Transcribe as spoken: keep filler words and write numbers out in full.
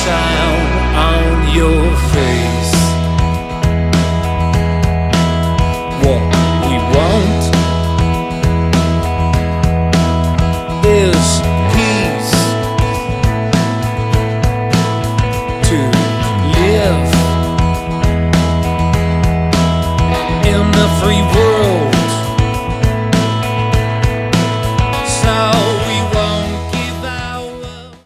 sound on your face. What we want is peace, to live in the free world.